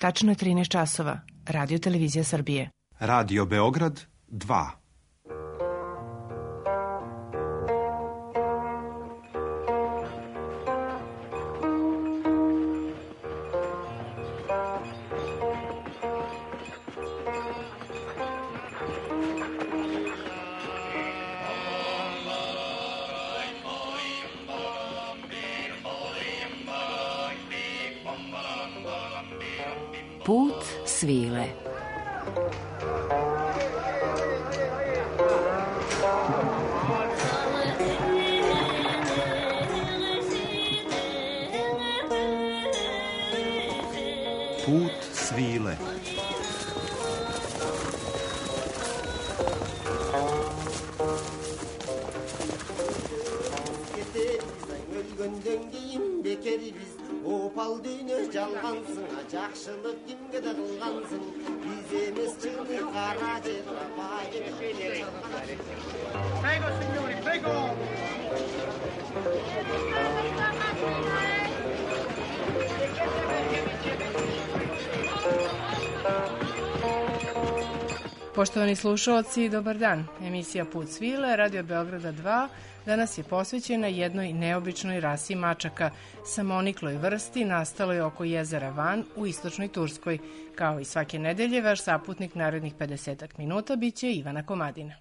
Tačno je 13 časova. Radio Televizija Srbije. Radio Beograd 2. Put svile. Put svile. Opal düğünü жалғансың, жақшылық кімге де қылғансың, біз емес шыны қара жер Prego, signori, prego! Poštovani slušalci, dobar dan. Emisija Put svile, Radio Beograda 2, danas je posvećena jednoj neobičnoj rasi mačaka, samonikloj vrsti nastaloj oko jezera Van u istočnoj Turskoj. Kao i svake nedelje, vaš saputnik narednih 50 minuta biće Ivana Komadina.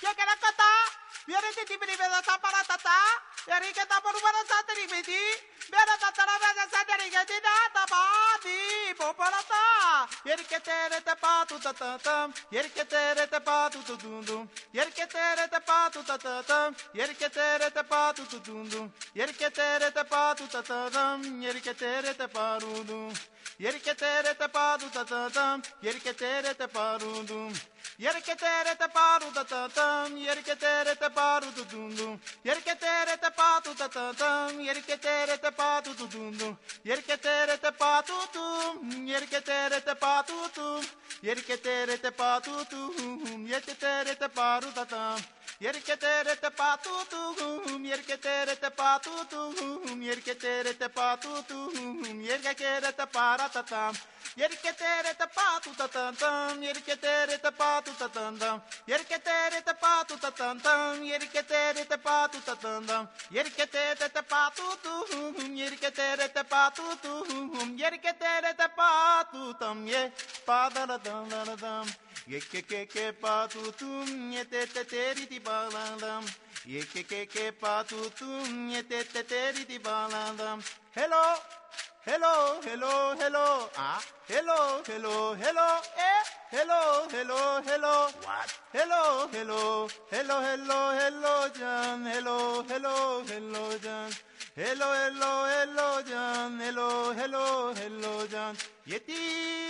Hello, hello, hello, hello, hello, hello, hello, hello, hello, hello. What? Hello, hello, hello, hello, hello, John. Hello, hello, hello, John. Hello, hello, hello, John. Hello, hello, hello, John. Yeti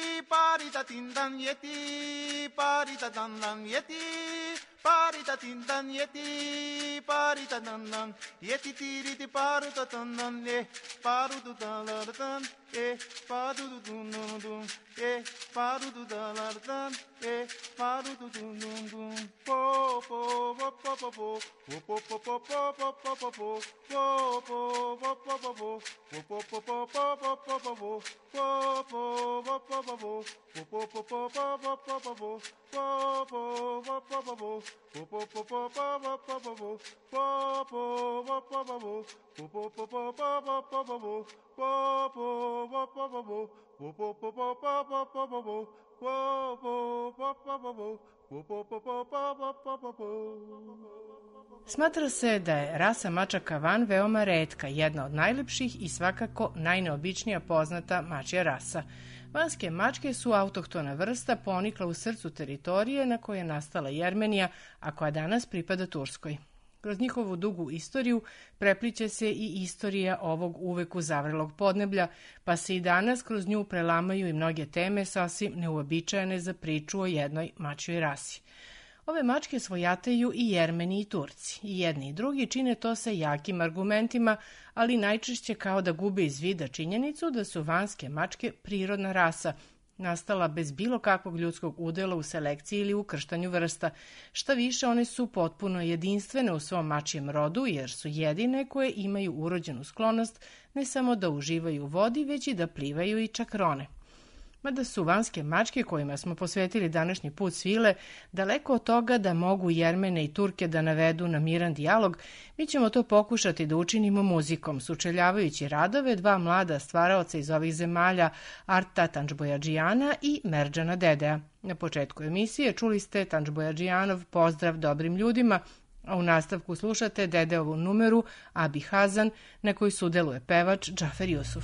parita tindan, yeti parita dandan, yeti parita tindan, yeti parita dandan, yeti tiriti paruta dandan, parutu dalardan, parutu dundundun, parutu dalardan, parutu dundundun, po po po po po po po po po po po po po po po po Smatra se da je rasa mačaka Van veoma retka, jedna od najlepših i svakako najneobičnija poznata mačja rasa. Vanske mačke su autohtona vrsta ponikla u srcu teritorije na kojoj je nastala Jermenija, a koja danas pripada Turskoj. Kroz njihovu dugu istoriju prepliće se i istorija ovog uvek uzavrelog podneblja, pa se i danas kroz nju prelamaju i mnoge teme sasvim neuobičajene za priču o jednoj mačjoj rasi. Ove mačke svojataju i Jermeni i Turci. I jedni i drugi čine to sa jakim argumentima, ali najčešće kao da gube iz vida činjenicu da su vanske mačke prirodna rasa, nastala bez bilo kakvog ljudskog udela u selekciji ili ukrštanju vrsta. Šta više, one su potpuno jedinstvene u svom mačijem rodu, jer su jedine koje imaju urođenu sklonost ne samo da uživaju u vodi, već i da plivaju i čak rone. Mada su vanjske mačke kojima smo posvetili današnji put svile daleko od toga da mogu Jermene i Turke da navedu na miran dijalog, mi ćemo to pokušati da učinimo muzikom, sučeljavajući radove dva mlada stvaraoca iz ovih zemalja, Arta Tančbojađijana i Merdžana Dedea. Na početku emisije čuli ste Tančbojađijanov pozdrav dobrim ljudima, a u nastavku slušate Dedeovu numeru Abi Hazan, na kojoj sudeluje pevač Džafer Jusuf.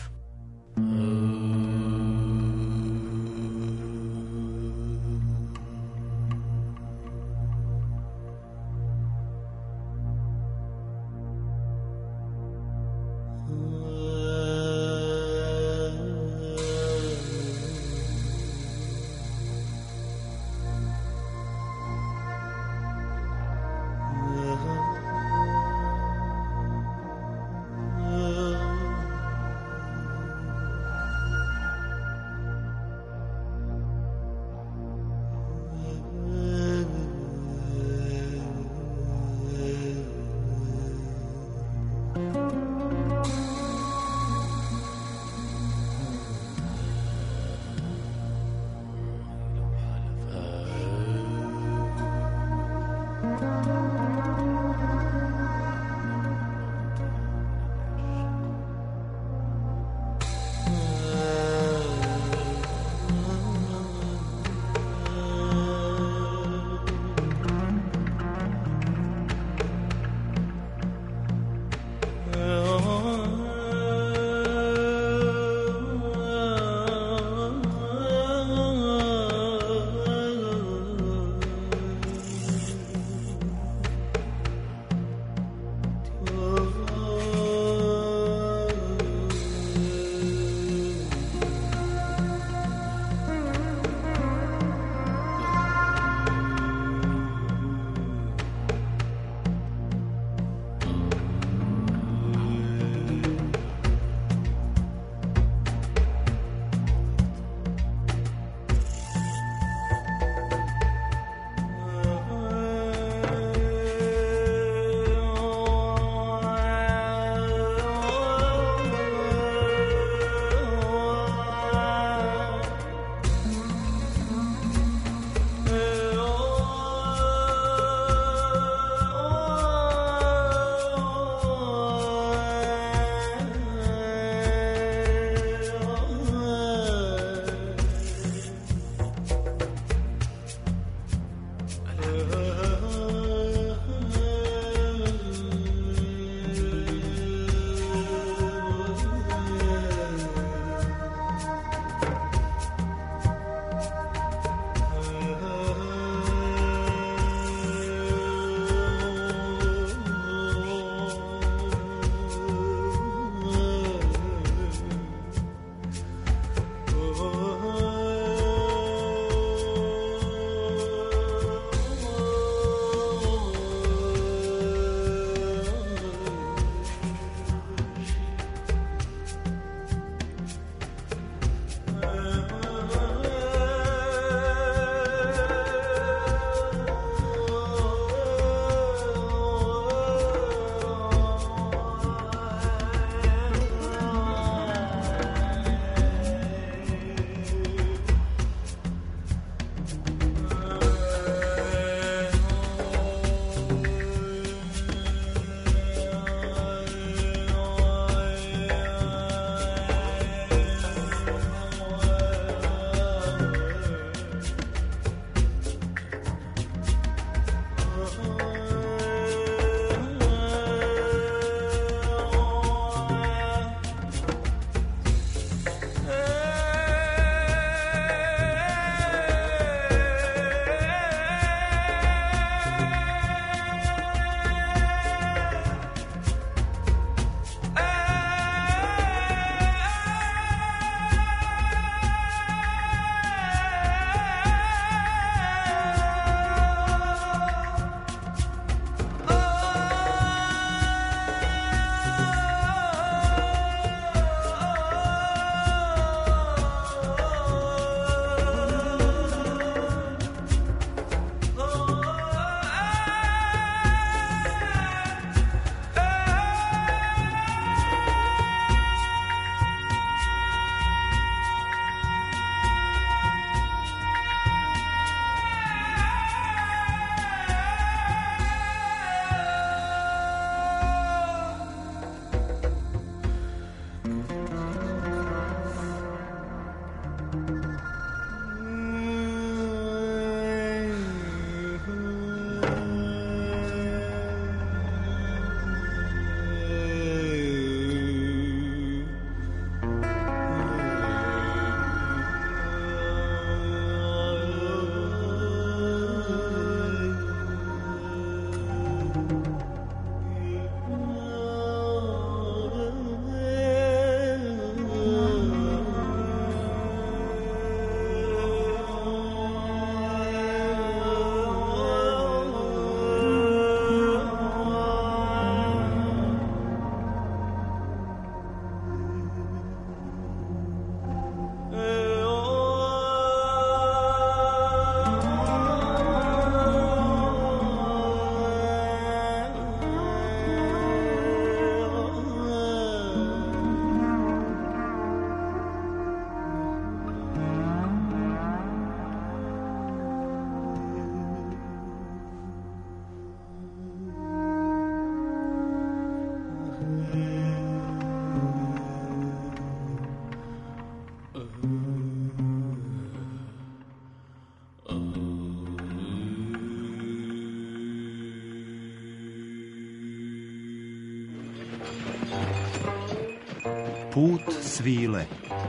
Put svile.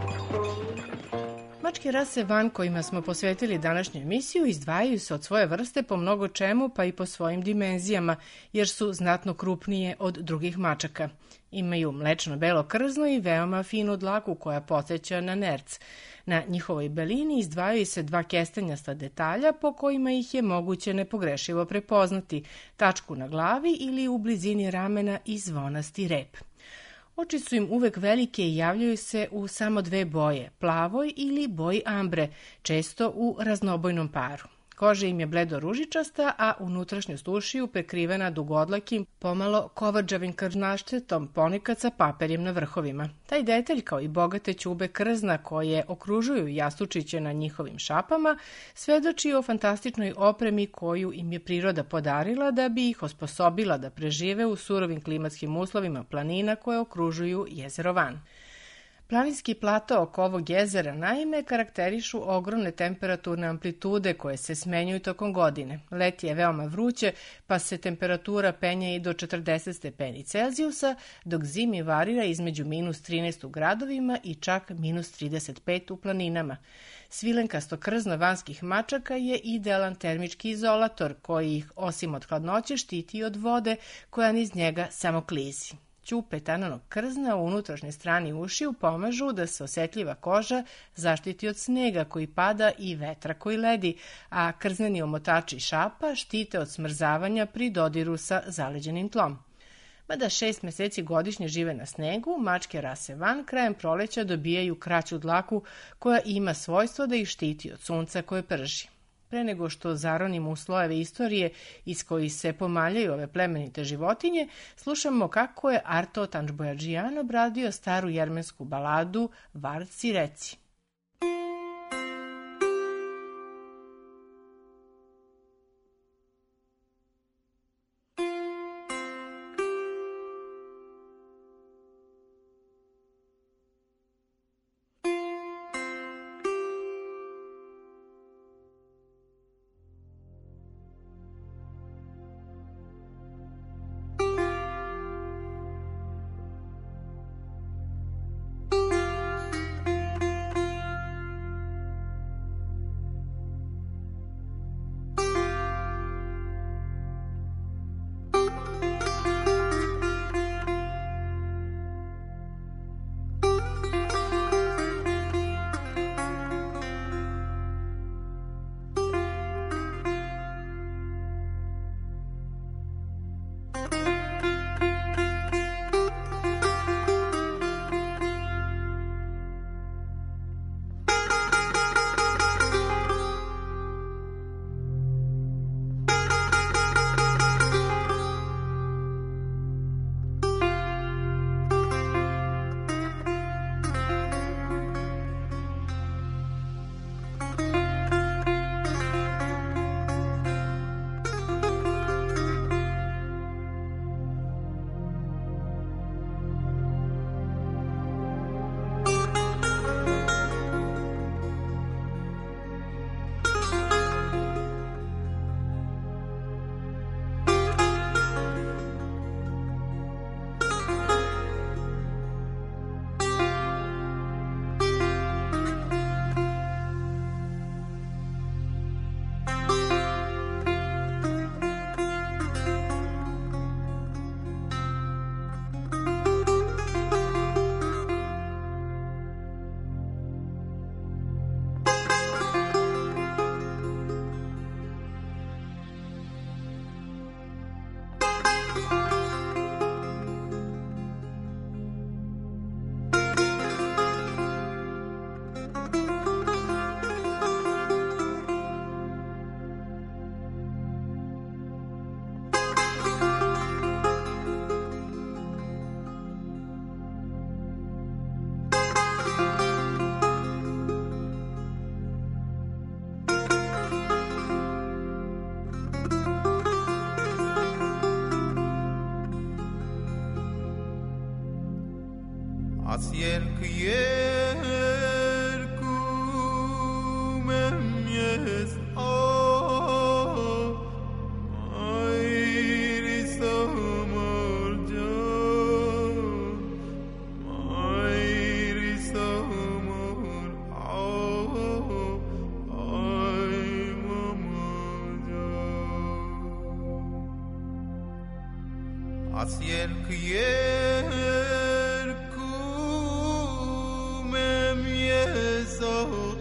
Mačke rase Van kojima smo posvetili današnju emisiju izdvajaju se od svoje vrste po mnogo čemu pa i po svojim dimenzijama, jer su znatno krupnije od drugih mačaka. Imaju mlečno-belo krzno i veoma finu dlaku koja podsjeća na nerc. Na njihovoj belini izdvajaju se dva kestenjasta detalja po kojima ih je moguće nepogrešivo prepoznati, tačku na glavi ili u blizini ramena i zvonasti rep. Oči su im uvek velike i javljaju se u samo dve boje, plavoj ili boji ambre, često u raznobojnom paru. Koža im je bledo ružičasta, a unutrašnjost ušiju prekrivena dugodlakim, pomalo kovrđavim krvnaštetom, ponekad sa paperjem na vrhovima. Taj detalj, kao i bogate ćube krzna koje okružuju jastučiće na njihovim šapama, svedoči o fantastičnoj opremi koju im je priroda podarila da bi ih osposobila da prežive u surovim klimatskim uslovima planina koje okružuju jezero Van. Planinski plato oko ovog jezera naime karakterišu ogromne temperaturne amplitude koje se smenjuju tokom godine. Leti je veoma vruće, pa se temperatura penje i do 40 stepeni Celzijusa, dok zimi varira između minus 13 u gradovima i čak minus 35 u planinama. Svilenkasto krzno vanjskih mačaka je idealan termički izolator koji ih, osim od hladnoće, štiti od vode koja niz njega samo klizi. Ćupe tananog krzna u unutrašnjoj strani ušiju pomažu da se osetljiva koža zaštiti od snega koji pada i vetra koji ledi, a krzneni omotači šapa štite od smrzavanja pri dodiru sa zaleđenim tlom. Mada 6 meseci godišnje žive na snegu, mačke rase Van krajem proleća dobijaju kraću dlaku koja ima svojstvo da ih štiti od sunca koje prži. Pre nego što zaronimo u slojeve istorije iz kojih se pomaljaju ove plemenite životinje, slušamo kako je Arto Tančbojađijan obradio staru jermensku baladu Varci reci. Asier kier kumem yes Iris amor jo asier kier kumem yesor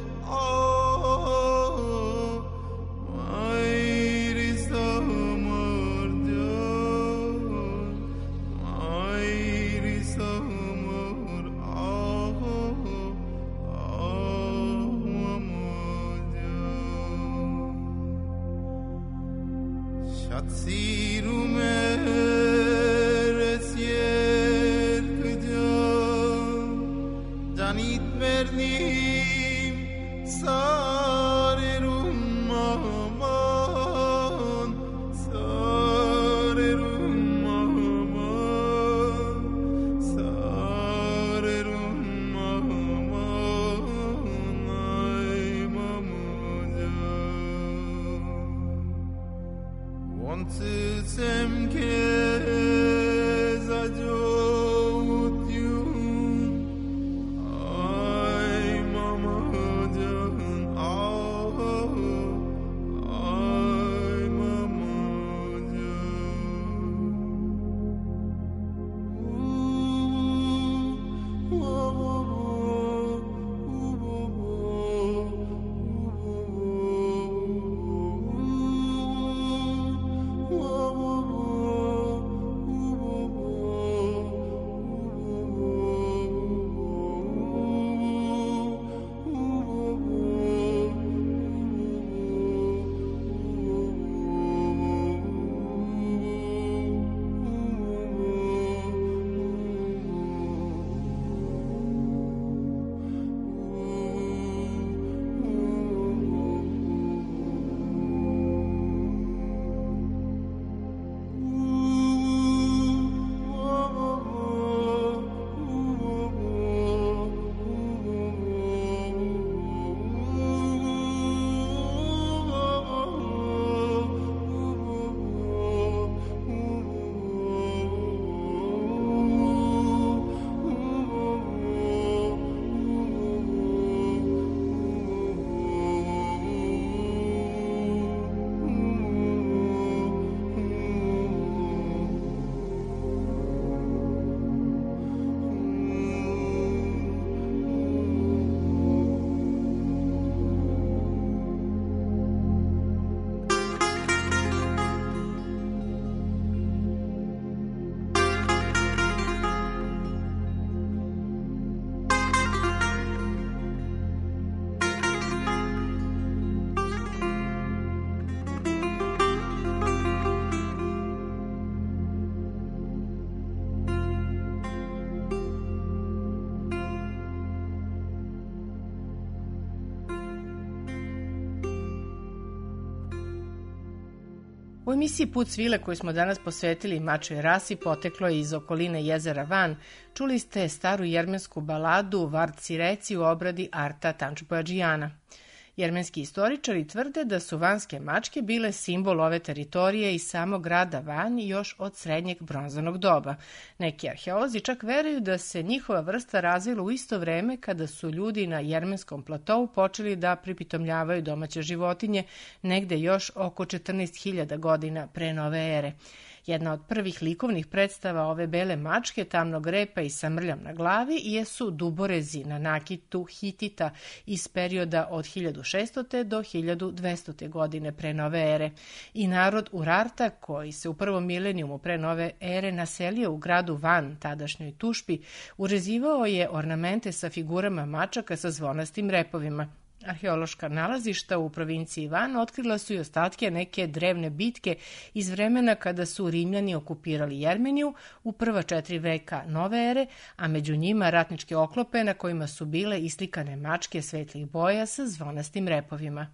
U emisiji Put svile koju smo danas posvetili mačoj rasi poteklo je iz okoline jezera Van. Čuli ste staru jermensku baladu Varci reci u obradi Arta Tančboadžijana. Jermenski istoričari tvrde da su vanske mačke bile simbol ove teritorije i samog grada Van još od srednjeg bronzanog doba. Neki arheolozi čak veruju da se njihova vrsta razvila u isto vreme kada su ljudi na jermenskom platovu počeli da pripitomljavaju domaće životinje negde još oko 14.000 godina pre nove ere. Jedna od prvih likovnih predstava ove bele mačke, tamnog repa i sa mrljom na glavi, jesu duborezi na nakitu Hitita iz perioda od 1600. do 1200. godine pre nove ere. I narod Urarta, koji se u prvom milenijumu pre nove ere naselio u gradu Van, tadašnjoj Tušpi, urezivao je ornamente sa figurama mačaka sa zvonastim repovima. Arheološka nalazišta u provinciji Van otkrila su i ostatke neke drevne bitke iz vremena kada su Rimljani okupirali Jermeniju u prva 4 veka nove ere, a među njima ratničke oklope na kojima su bile islikane mačke svetlih boja sa zvonastim repovima.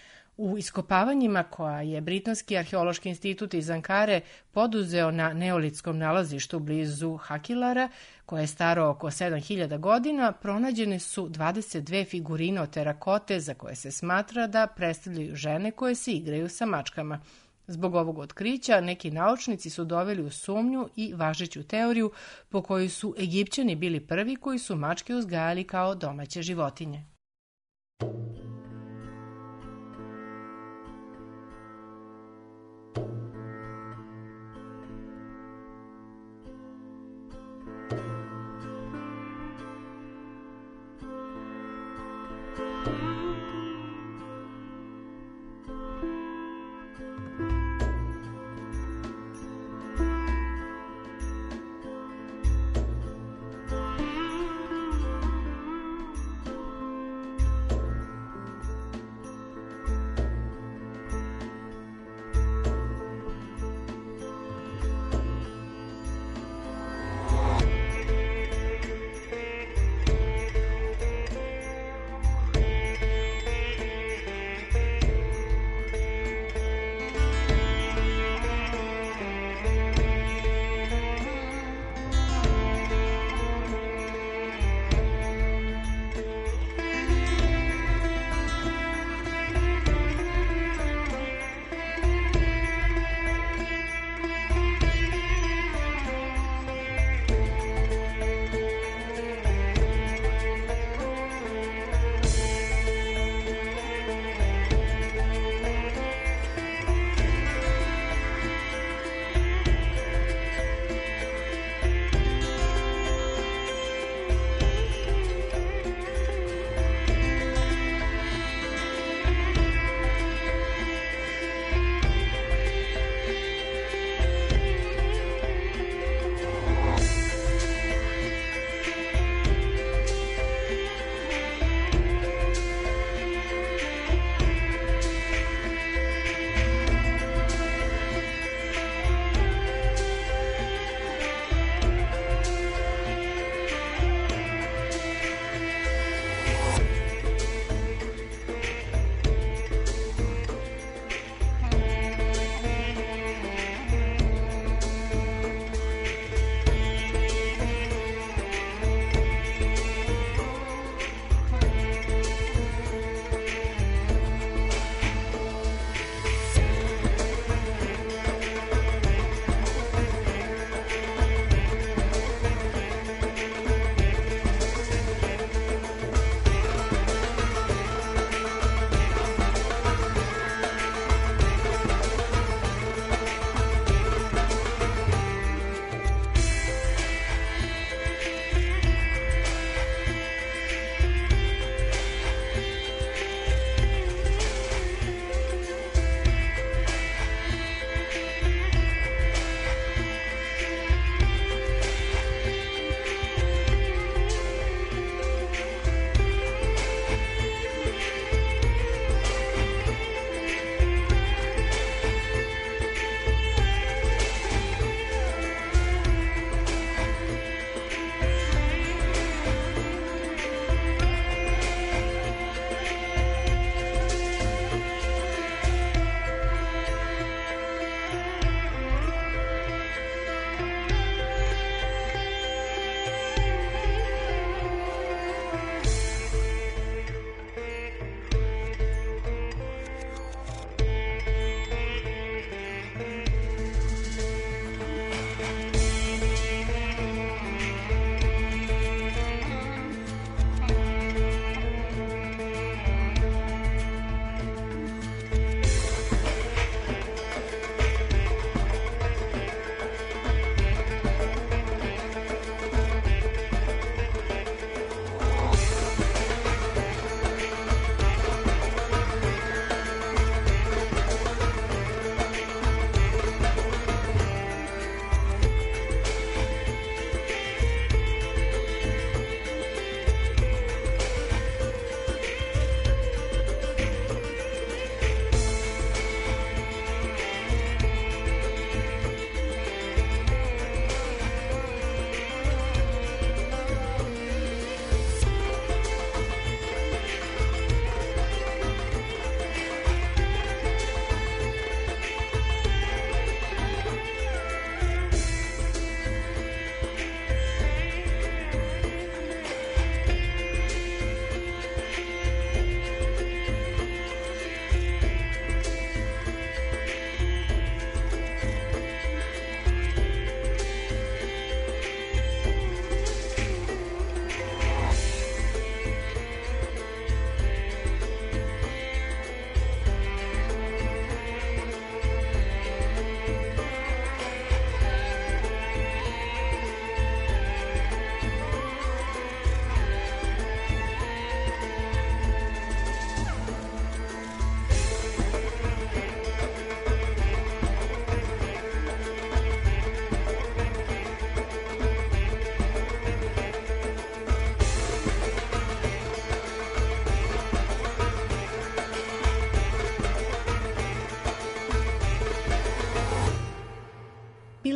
U iskopavanjima koja je Britanski arheološki institut iz Ankare poduzeo na neolitskom nalazištu blizu Hakilara, koje je staro oko 7000 godina, pronađene su 22 figurine od terakote za koje se smatra da predstavljaju žene koje se igraju sa mačkama. Zbog ovog otkrića neki naučnici su doveli u sumnju i važeću teoriju po kojoj su Egipćani bili prvi koji su mačke uzgajali kao domaće životinje.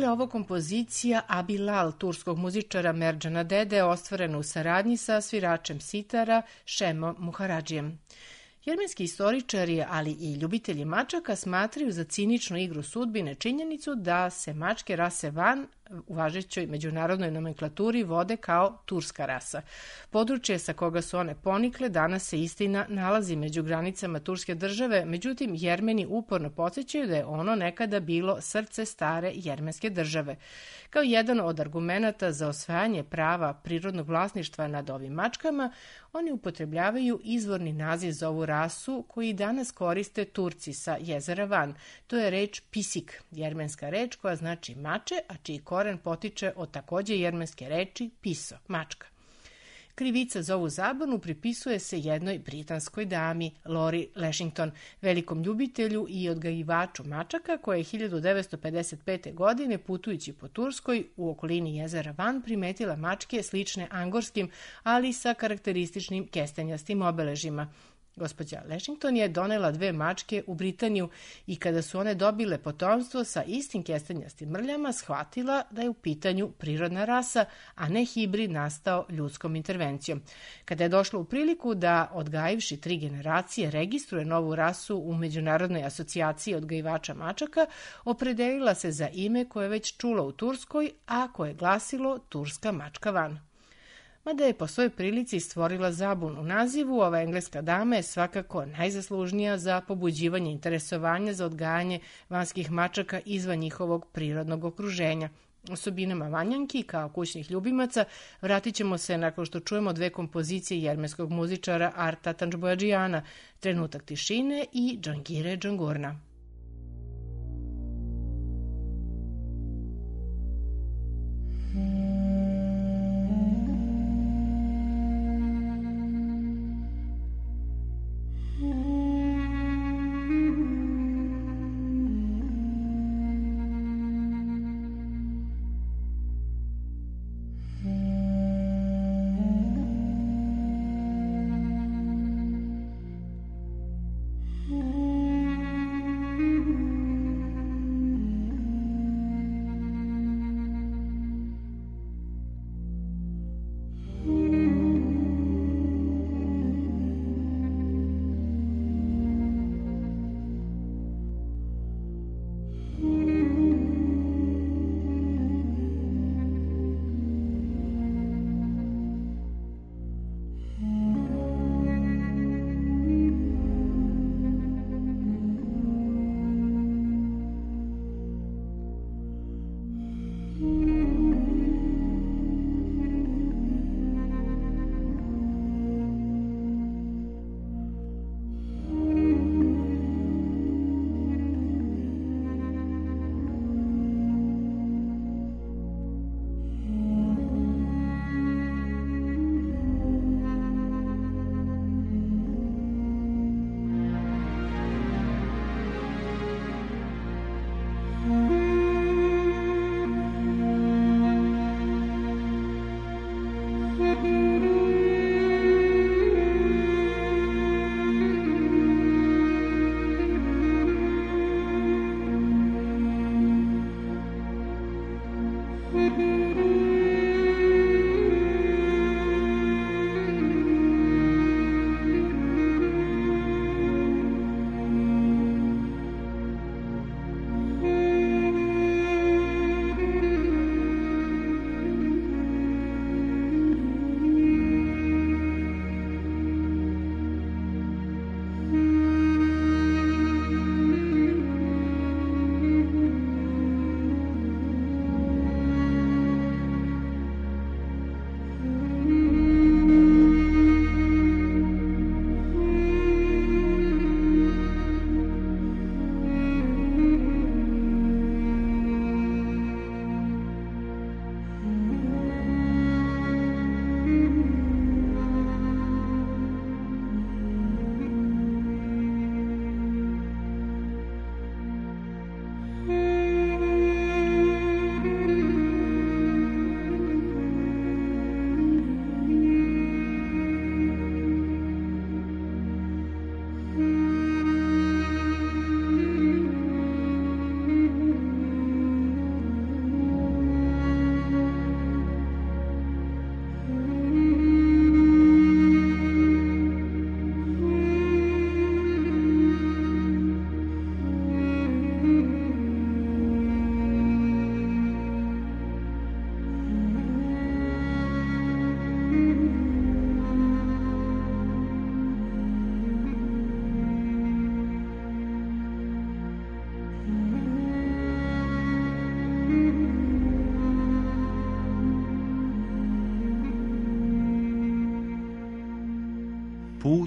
Bila je ovo kompozicija Abilal, turskog muzičara Merdžana Dede, ostvarena u saradnji sa sviračem sitara Šemom Muharadžijem. Jermenski istoričari, ali i ljubitelji mačaka smatraju za ciničnu igru sudbine činjenicu da se mačke rase van u važećoj međunarodnoj nomenklaturi vode kao turska rasa. Područje sa koga su one ponikle danas se istina nalazi među granicama turske države, međutim Jermeni uporno podsjećaju da je ono nekada bilo srce stare jermenske države. Kao jedan od argumenata za osvajanje prava prirodnog vlasništva nad ovim mačkama, oni upotrebljavaju izvorni naziv za ovu rasu koji danas koriste Turci sa jezera Van. To je reč pisik, jermenska reč koja znači mače, a čiji koren potiče od takođe jermenske reči piso, mačka. Krivica za ovu zabunu pripisuje se jednoj britanskoj dami, Lori Lashington, velikom ljubitelju i odgajivaču mačaka, koja je 1955. godine, putujući po Turskoj u okolini jezera Van, primetila mačke slične angorskim, ali sa karakterističnim kestenjastim obeležima. Gospođa Lashington je donela 2 mačke u Britaniju i kada su one dobile potomstvo sa istim kestenjastim mrljama, shvatila da je u pitanju prirodna rasa, a ne hibrid nastao ljudskom intervencijom. Kada je došla u priliku da, odgajivši 3 generacije, registruje novu rasu u Međunarodnoj asocijaciji odgajivača mačaka, opredelila se za ime koje je već čula u Turskoj, a koje je glasilo Turska mačka Van. Mada je po svojoj prilici stvorila zabunu u nazivu, ova engleska dama je svakako najzaslužnija za pobuđivanje interesovanja za odgajanje vanjskih mačaka izvan njihovog prirodnog okruženja. Osobinama vanjanki kao kućnih ljubimaca vratit ćemo se nakon što čujemo 2 kompozicije jermenskog muzičara Arta Tanžboadžijana, Trenutak tišine i Džangire Džangurna.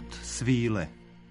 svile.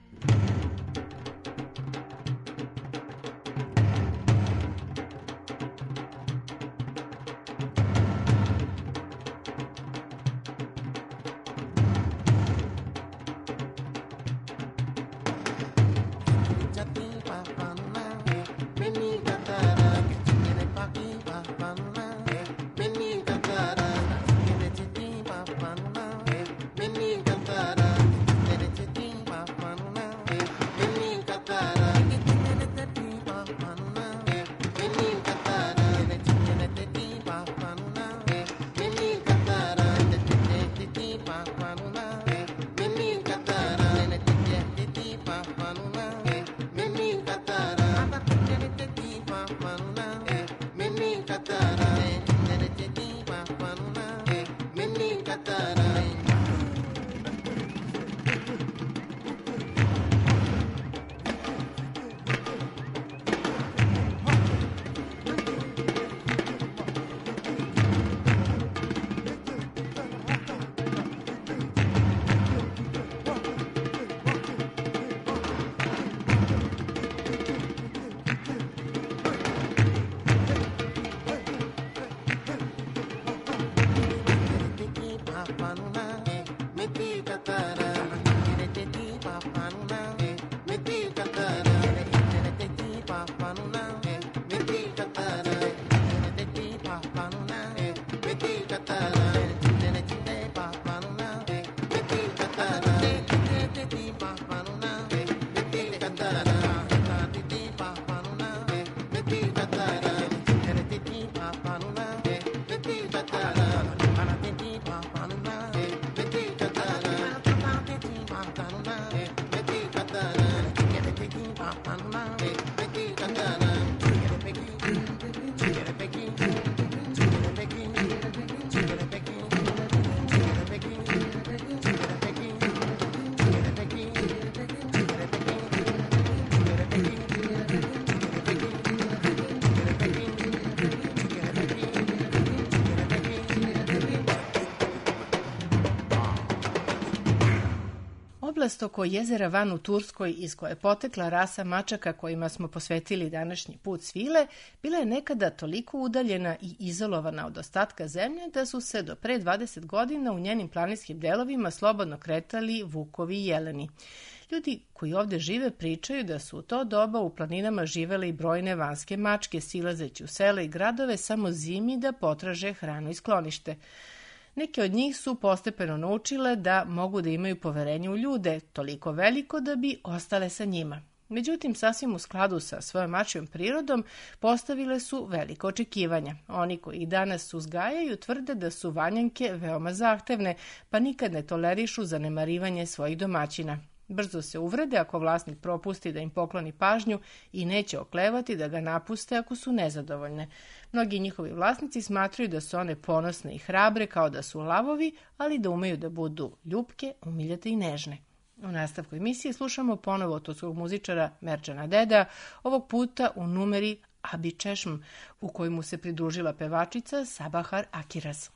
Oblast oko jezera Van u Turskoj, iz koje je potekla rasa mačaka kojima smo posvetili današnji put svile, bila je nekada toliko udaljena i izolovana od ostatka zemlje da su se do pre 20 godina u njenim planinskim delovima slobodno kretali vukovi i jeleni. Ljudi koji ovde žive pričaju da su u to doba u planinama živele i brojne vanjske mačke, silazeći u sela i gradove samo zimi da potraže hranu i sklonište. Neke od njih su postepeno naučile da mogu da imaju poverenje u ljude, toliko veliko da bi ostale sa njima. Međutim, sasvim u skladu sa svojom mačjom prirodom postavile su velika očekivanja. Oni koji ih danas uzgajaju tvrde da su vanjanke veoma zahtevne, pa nikad ne tolerišu zanemarivanje svojih domaćina. Brzo se uvrede ako vlasnik propusti da im pokloni pažnju i neće oklevati da ga napuste ako su nezadovoljne. Mnogi njihovi vlasnici smatraju da su one ponosne i hrabre kao da su lavovi, ali da umeju da budu ljupke, umiljate i nežne. U nastavku emisije slušamo ponovo turskog muzičara Merđana Deda, ovog puta u numeri Abi Češm, u kojoj mu se pridružila pevačica Sabahar Akiras.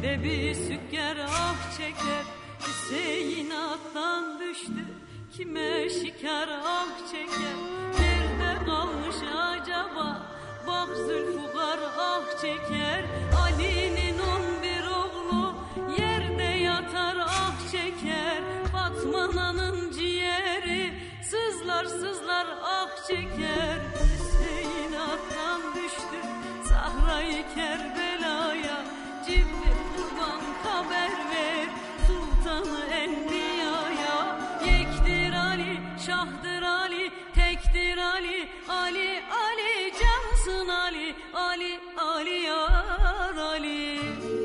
ve bir sükker ah çeker. Hüseyin attan düştü, kime şikar ah çeker. Nerede kalmış acaba, bak Zülfikar ah çeker. Ali'nin 11 oğlu yerde yatar ah çeker. Fatma'nın ciğeri sızlar sızlar ah çeker. Hüseyin attan düştü Sahra-i Kerbela'ya. Cibril kurban haber ver Sultanı Enbiya'ya. Yektir Ali, şahdır Ali, tektir Ali, Ali, Ali, cansın Ali, Ali, Ali, yar Ali.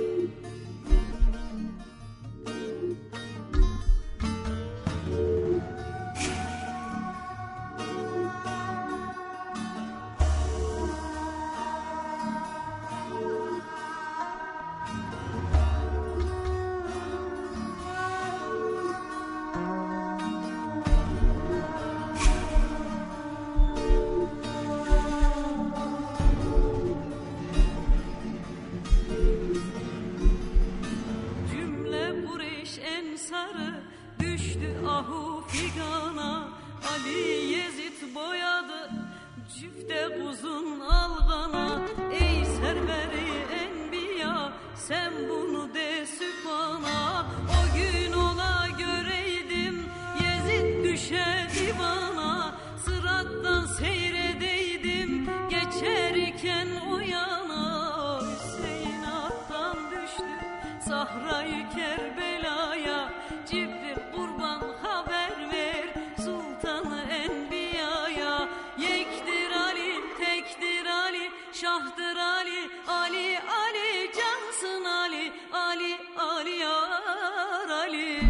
Düştü ahu figana, Ali Yezid boyadı cüfte uzun algana. Ey serveri enbiya, sen bunu de sübhana. O gün ola göreydim Yezid düşe divana. Sırattan seyredeydim geçerken o yana. Hüseyin attan düştü Sahra-i Kerbela'ya. Cibril kurban haber ver Sultanı Enbiya'ya. Yektir Ali, tektir Ali, şahdır Ali, Ali, Ali, cansın Ali, Ali, Ali, yar Ali.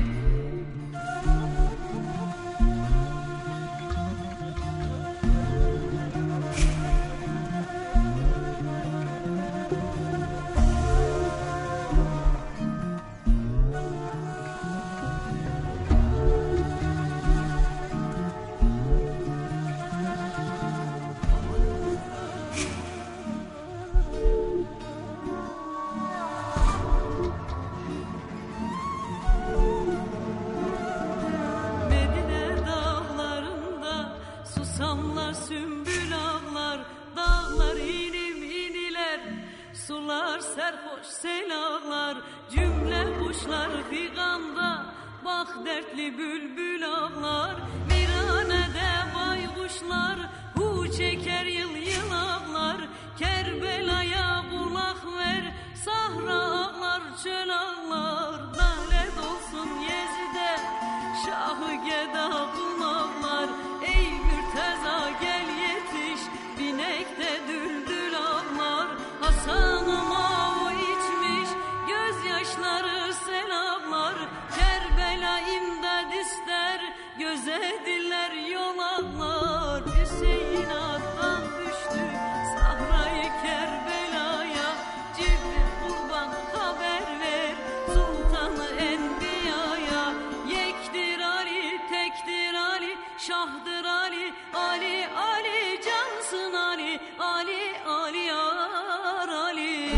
Sümbül ağlar, dağlar inim iniler, sular serhoş selağlar, cümle kuşlar figanda, bak dertli bülbül ağlar. Viranede baykuşlar, hu çeker yıl yıl ağlar. Kerbela'ya kulak ver, sahra ağlar, çöl ağlar. Lanet olsun Yezid'e, şahı geda kulağlar. Ey Mürteza gel yetiş, binekte düldül ağlar. Hasan'ıma o içmiş, gözyaşları selamlar. Kerbela imdad ister, göze diller yol ağlar. Hüseyin attan düştü Sahra-i Kerbela'ya. Cibril kurban haber ver Sultanı Enbiya'ya. Yektir Ali, tektir Ali, şahdır Ali, Ali, Ali, cansın Ali, Ali, Ali, yar Ali.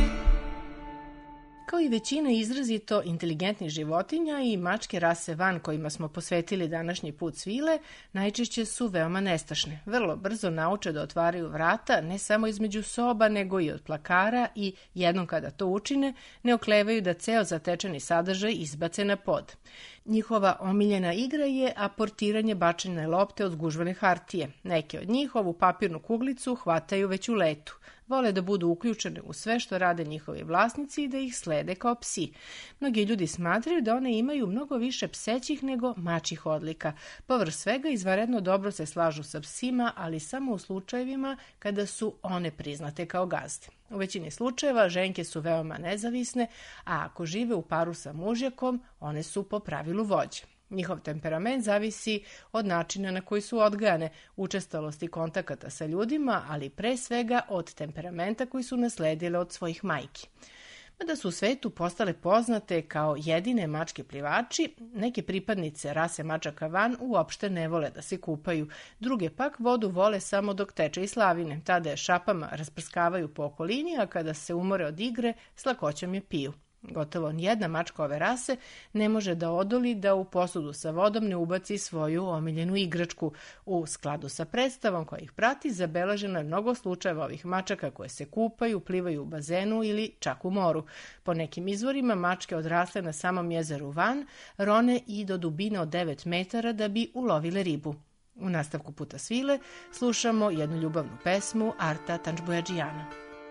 Kao i većina izrazito inteligentnih životinja i mačke rase van kojima smo posvetili današnji put svile, najčešće su veoma nestašne. Vrlo brzo nauče da otvaraju vrata ne samo između soba, nego i od plakara i jednom kada to učine, ne oklevaju da ceo zatečeni sadržaj izbace na pod. Njihova omiljena igra je aportiranje bačene lopte od zgužvane hartije. Neke od njih ovu papirnu kuglicu hvataju već u letu. Vole da budu uključene u sve što rade njihovi vlasnici i da ih slede kao psi. Mnogi ljudi smatraju da one imaju mnogo više psećih nego mačjih odlika. Povrh svega izvanredno dobro se slažu sa psima, ali samo u slučajevima kada su one priznate kao gazde. U većini slučajeva ženke su veoma nezavisne, a ako žive u paru sa mužjakom, one su po pravilu vođe. Njihov temperament zavisi od načina na koji su odgajane, učestalosti kontakata sa ljudima, ali pre svega od temperamenta koji su nasledile od svojih majki. Mada su u svetu postale poznate kao jedine mačke plivači, neke pripadnice rase mačaka van uopšte ne vole da se kupaju. Druge pak vodu vole samo dok teče iz slavine, tada je šapama rasprskavaju po okolini, a kada se umore od igre, s lakoćom je piju. Gotovo nijedna mačka ove rase ne može da odoli da u posudu sa vodom ne ubaci svoju omiljenu igračku. U skladu sa predstavom koja ih prati, zabeleženo je mnogo slučajeva ovih mačaka koje se kupaju, plivaju u bazenu ili čak u moru. Po nekim izvorima, mačke odrasle na samom jezeru Van rone i do dubine od 9 metara da bi ulovile ribu. U nastavku Puta svile slušamo jednu ljubavnu pesmu Arta Tančbojađijana.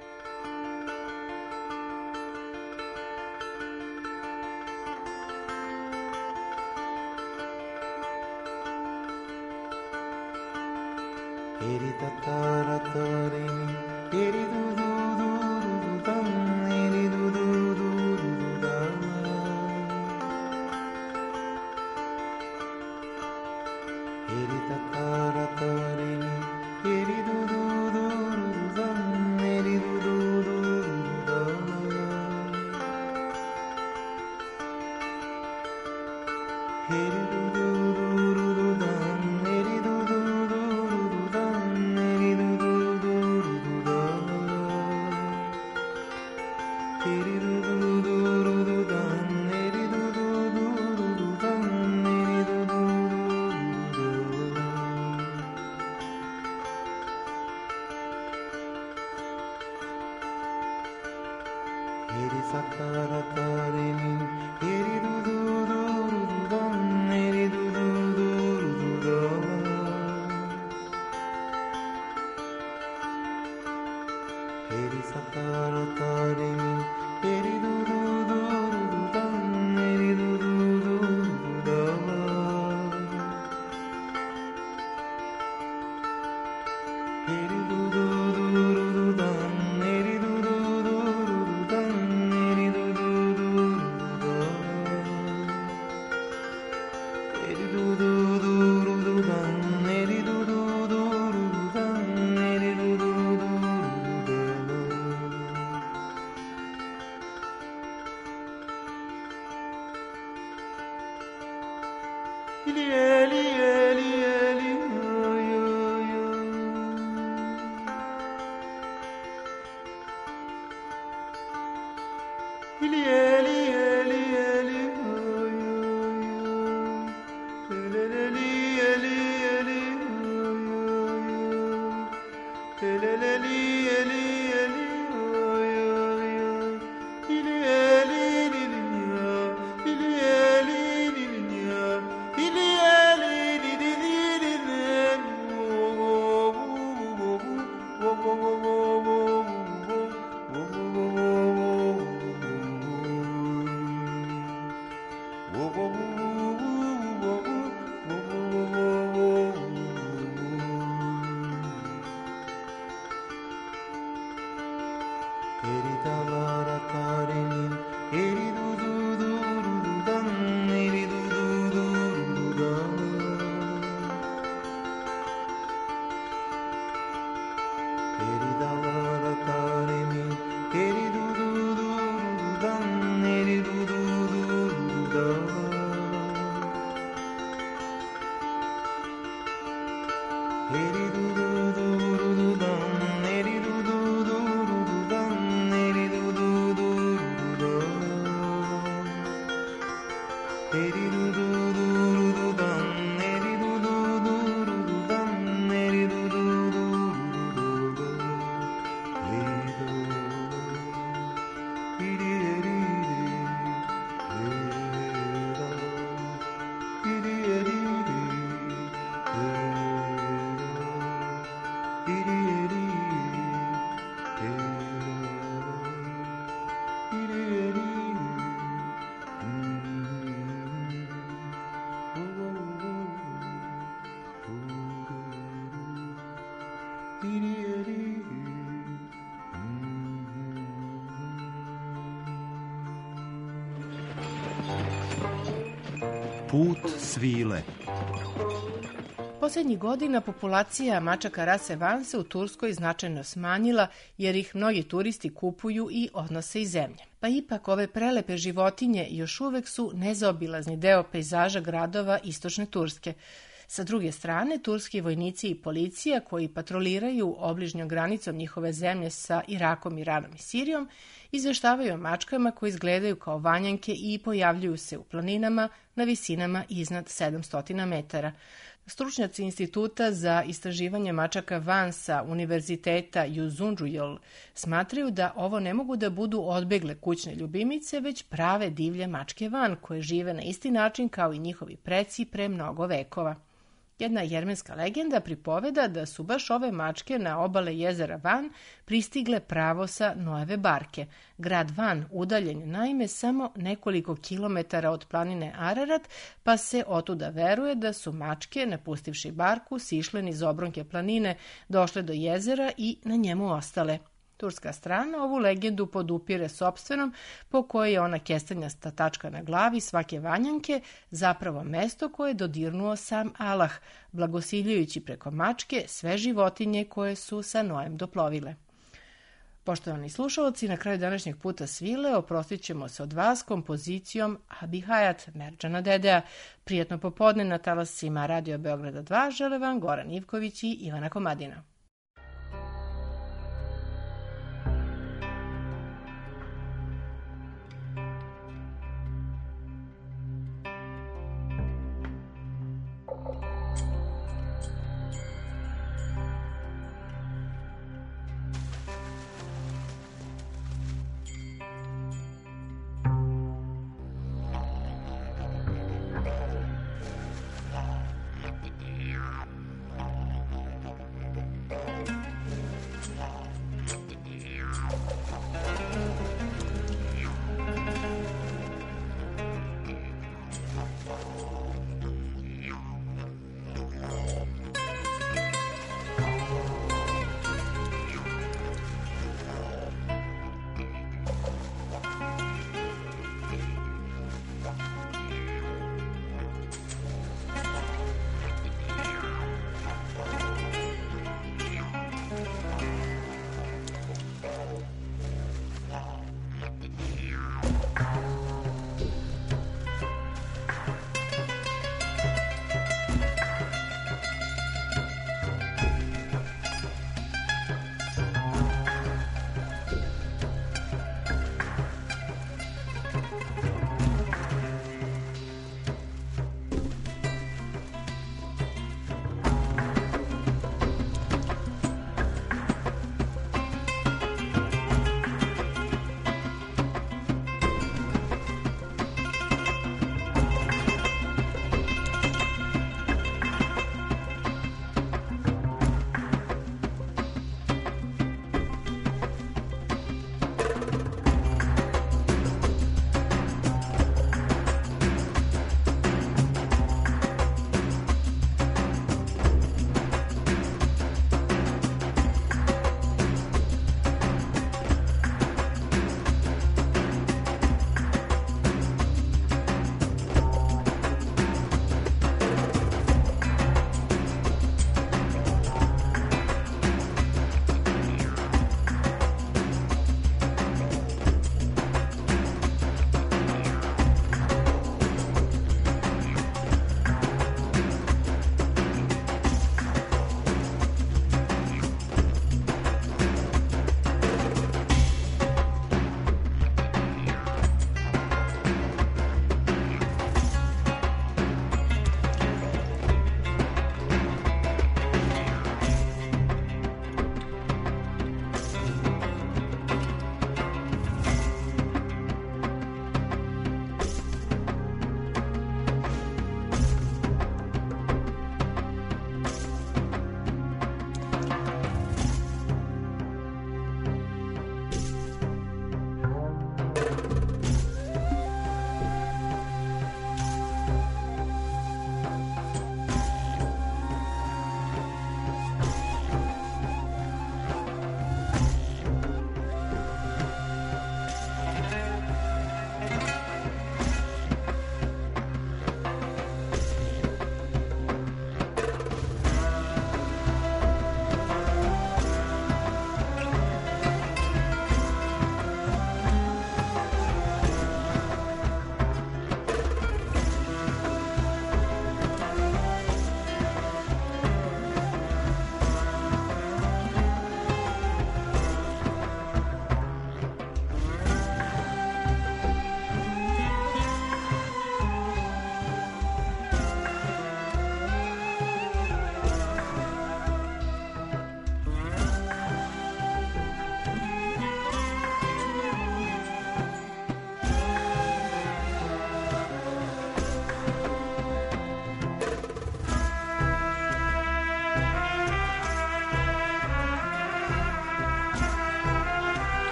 Eri tatara tarini, eri du du du du du dam, eri du du du du du dam. Eri tatara tarini, eri du du du du du dam, eri du du du du dam. Eri du du du du du dam, eri du du du du du dam. Put svile. Posljednjih godina populacija mačaka rase Van se u Turskoj značajno smanjila jer ih mnogi turisti kupuju i odnose iz zemlje. Pa ipak ove prelepe životinje još uvek su nezaobilazni deo pejzaža gradova istočne Turske. Sa druge strane, turski vojnici i policija koji patroliraju obližnjom granicom njihove zemlje sa Irakom, Iranom i Sirijom izveštavaju o mačkama koji izgledaju kao vanjanke i pojavljuju se u planinama na visinama iznad 700 metara. Stručnjaci Instituta za istraživanje mačaka van sa Univerziteta Uzunđujol smatraju da ovo ne mogu da budu odbegle kućne ljubimice, već prave divlje mačke van koje žive na isti način kao i njihovi preci pre mnogo vekova. Jedna jermenska legenda pripoveda da su baš ove mačke na obale jezera Van pristigle pravo sa Noeve barke. Grad Van udaljen je naime samo nekoliko kilometara od planine Ararat, pa se otuda veruje da su mačke, napustivši barku, sišle niz obronke planine, došle do jezera i na njemu ostale. Turska strana ovu legendu podupire sopstvenom, po kojoj je ona kestanjasta tačka na glavi svake vanjanke zapravo mesto koje je dodirnuo sam Allah, blagosiljujući preko mačke sve životinje koje su sa Noem doplovile. Poštovani slušalci, na kraju današnjeg puta svile oprostit ćemo se od vas kompozicijom Abi Hayat Merdžana Dedea. Prijetno popodne na talasima Radio Beograda 2 žele vam Goran Ivković i Ivana Komadina.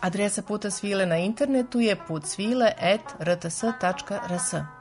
Adresa Puta svile na internetu je putsvile@rts.rs.